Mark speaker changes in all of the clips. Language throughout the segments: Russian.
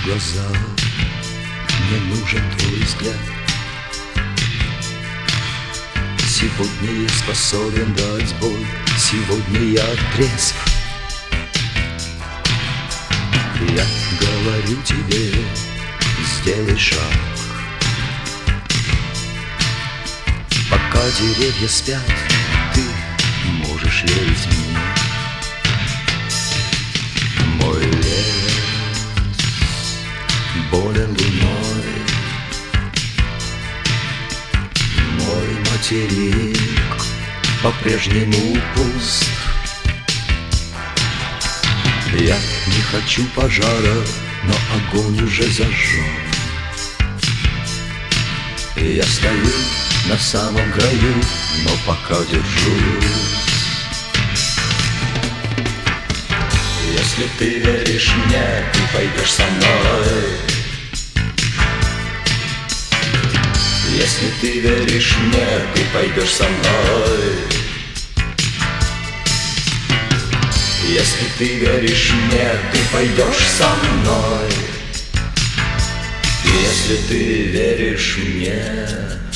Speaker 1: в глаза, мне нужен твой взгляд. Сегодня я способен дать бой, сегодня я трезв. Я говорю тебе, сделай шаг. Пока деревья спят, ты можешь верить мне. Мой лес болен луной, мой материк по-прежнему пуст. Я не хочу пожара, но огонь уже зажжен. Я стою на самом краю, но пока держусь. Если ты веришь мне, ты пойдешь со мной. Если ты веришь мне, ты пойдешь со мной. Если ты веришь мне, ты пойдешь со мной. Если ты веришь мне,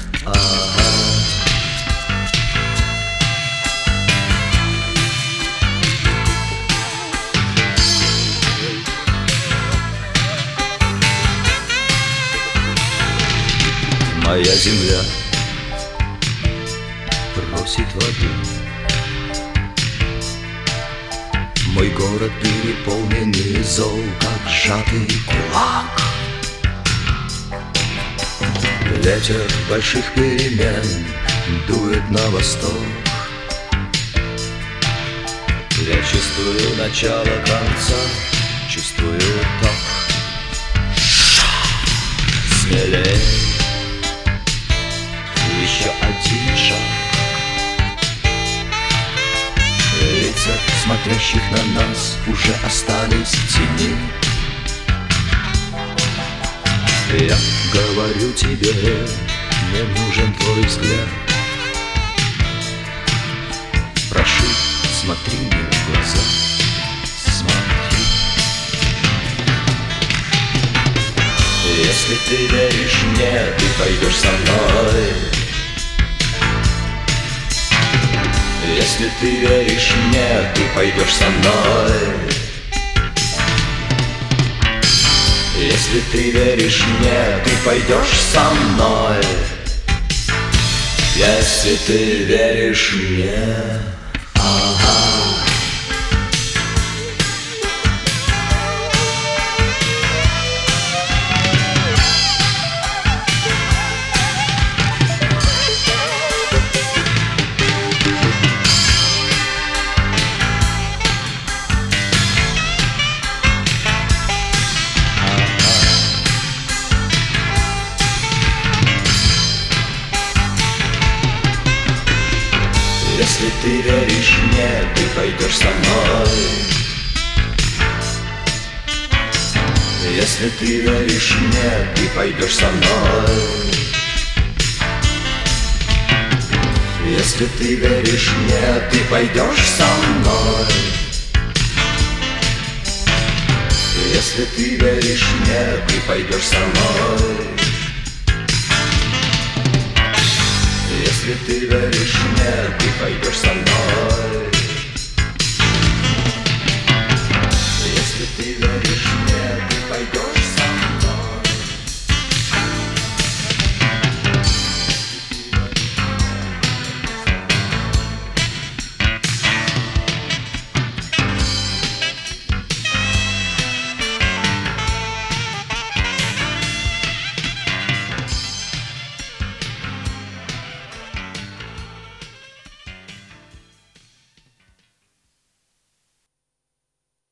Speaker 1: моя земля просит воды. Мой город переполненный зол, как сжатый кулак. Ветер больших перемен дует на восток. Я чувствую начало конца, чувствую ток. Смелей, еще один шаг. Лица, смотрящих на нас, уже остались в тени. Я говорю тебе, мне нужен твой взгляд. Прошу, смотри мне в глаза, смотри. Если ты веришь мне, ты пойдешь со мной. Если ты веришь мне, ты пойдешь со мной. Если ты веришь мне, ты пойдешь со мной. Если ты веришь мне, если ты веришь мне, ты пойдешь со мной. Если ты веришь мне, ты пойдешь со мной. Если ты веришь мне, ты пойдешь со мной. Если ты веришь мне, ты пойдешь со мной. Если ты веришь мне, ты пойдешь со мной. Если ты веришь мне, ты пойдешь.